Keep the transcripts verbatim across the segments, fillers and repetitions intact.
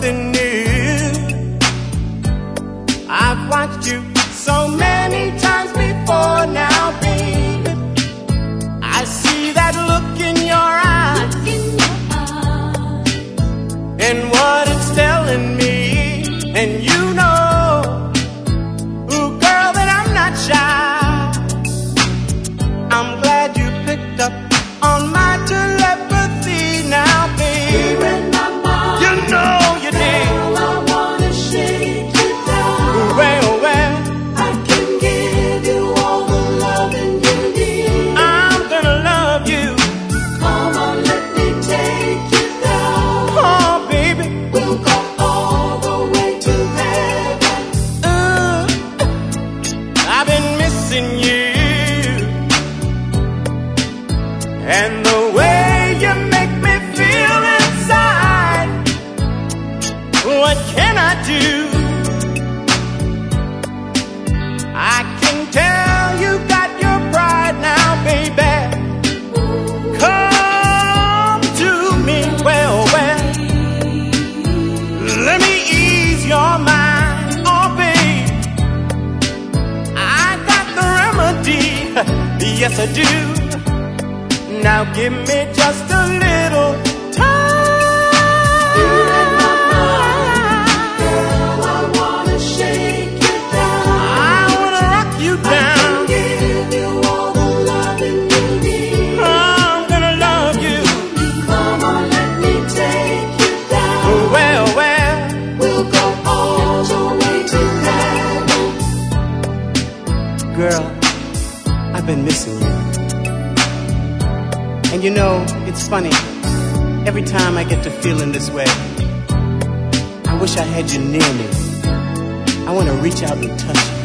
something new. I've watched you so many times before now, baby. I see that look in your eyes, and what it's telling me. And you know, ooh, girl, that I'm not shy. I'm glad you picked up on my telepathy now, baby. You know you did. Girl, I wanna shake you down. Well, well, I can give you all the loving you need. I'm gonna love you. Come on, let me take you down. Oh, baby. We'll go all the way to heaven. Uh, I've been missing you, and the way you make me feel inside. What can I do? I can tell you got your pride now, baby. Come to me, well, well. Let me ease your mind, oh babe. I got the remedy, yes I do. Now give me just a little time. Girl, I wanna shake you down. I wanna rock you down. Give you all the loving you need. I'm gonna love you. Come on, let me take you down. Well, well, We'll go all the way to heaven. girl, I've been missing you. And you know, it's funny, every time I get to feeling this way, I wish I had you near me. I want to reach out and touch you.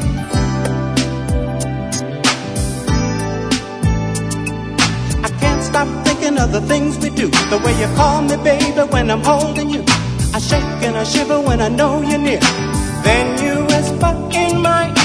I can't stop thinking of the things we do. The way you call me, baby, when I'm holding you. I shake and I shiver when I know you're near. Then you whisper in my